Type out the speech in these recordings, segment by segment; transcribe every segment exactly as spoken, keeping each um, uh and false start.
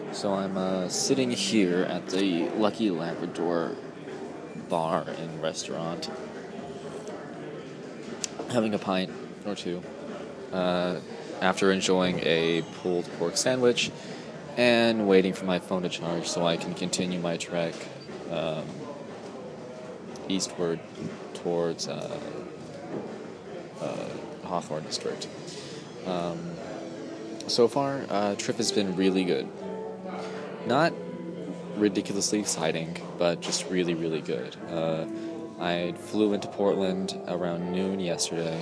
So I'm uh, sitting here at the Lucky Labrador bar and restaurant, having a pint or two, uh, after enjoying a pulled pork sandwich and waiting for my phone to charge so I can continue my trek um, eastward towards uh, uh, Hawthorne District. Um, so far, uh, trip has been really good. Not ridiculously exciting, but just really, really good. Uh, I flew into Portland around noon yesterday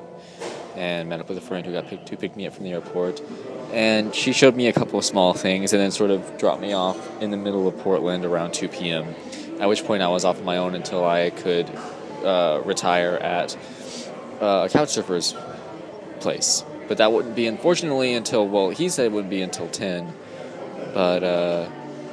and met up with a friend who got picked, to pick me up from the airport. And she showed me a couple of small things and then sort of dropped me off in the middle of Portland around two p.m., at which point I was off on my own until I could uh, retire at uh, a couchsurfer's place. But that wouldn't be, unfortunately, until, well, he said it wouldn't be until ten. But, uh...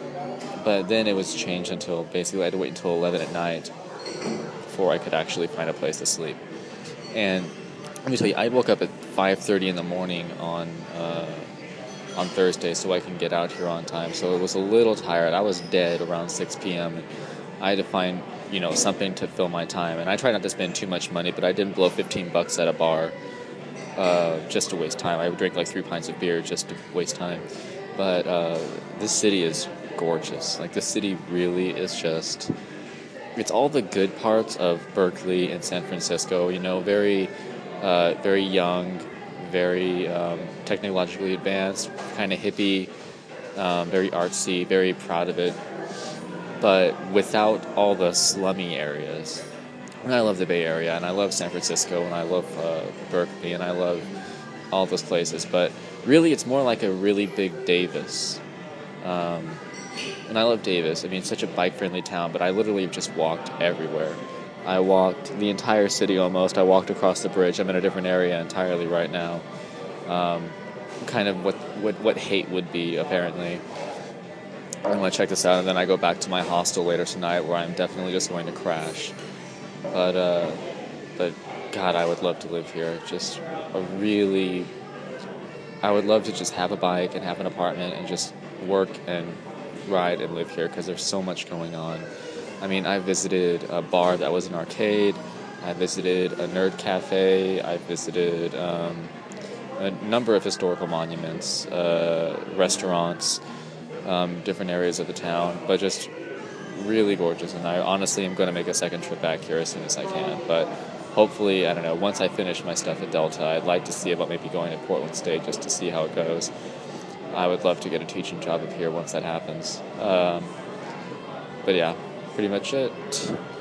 But then it was changed until, basically, I had to wait until eleven at night before I could actually find a place to sleep. And let me tell you, I woke up at five thirty in the morning on uh, on Thursday so I can get out here on time. So it was a little tired. I was dead around six p.m. I had to find, you know, something to fill my time. And I tried not to spend too much money, but I didn't blow fifteen bucks at a bar uh, just to waste time. I would drink like three pints of beer just to waste time. But uh, this city is gorgeous. Like, the city really is just, it's all the good parts of Berkeley and San Francisco, you know, very uh, very young, very um, technologically advanced, kind of hippie, um, very artsy, very proud of it, but without all the slummy areas. And I love the Bay Area, and I love San Francisco, and I love uh, Berkeley, and I love all those places, but really it's more like a really big Davis. Um, and I love Davis. I mean, it's such a bike-friendly town, but I literally have just walked everywhere. I walked the entire city almost. I walked across the bridge. I'm in a different area entirely right now. Um, kind of what, what, what hate would be, apparently. I'm going to check this out, and then I go back to my hostel later tonight where I'm definitely just going to crash. But, uh, but God, I would love to live here. Just a really... I would love to just have a bike and have an apartment and just work and ride and live here because there's so much going on. I mean, I visited a bar that was an arcade. I visited a nerd cafe. I visited um, a number of historical monuments, uh, restaurants, um, different areas of the town, but just really gorgeous. And I honestly am going to make a second trip back here as soon as I can. But hopefully, I don't know, once I finish my stuff at Delta, I'd like to see about maybe going to Portland State just to see how it goes. I would love to get a teaching job up here once that happens. Um, but yeah, pretty much it.